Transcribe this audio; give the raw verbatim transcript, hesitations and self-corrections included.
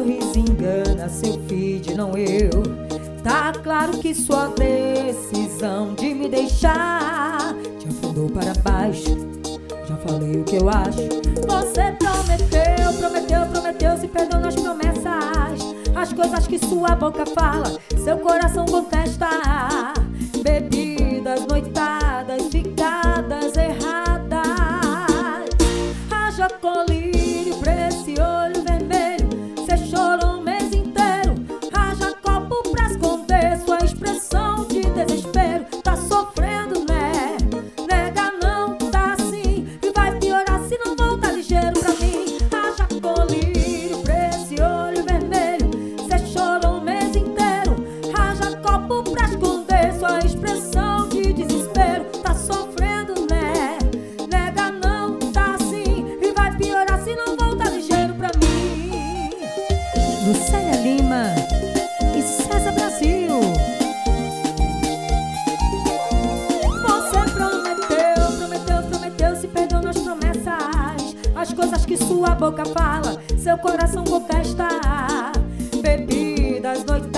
sorriso engana seu feed, não eu. Tá claro que sua decisão de me deixar te afundou para baixo. Já falei o que eu acho. Você prometeu, prometeu, prometeu, se perdeu nas promessas. As coisas que sua boca fala, seu coração contesta. Bebidas, noitadas, ficadas erradas. Haja colírio pra esse olho vermelho. Cê chorou um mês inteiro. Haja copo pra esconder sua expressão de desespero. Tá sofrendo, né? Nega, não tá assim. E vai piorar se não voltar ligeiro pra mim. Haja colírio pra esse olho vermelho. Cê chorou um mês inteiro. Haja copo pra esconder sua expressão de desespero. Tá sofrendo, né? Nega, não tá assim. E vai piorar se não voltar ligeiro pra mim. Lucélia Lima e César Brasil. Você prometeu, prometeu, prometeu, se perdeu nas promessas. As coisas que sua boca fala, seu coração contesta. Bebidas, noites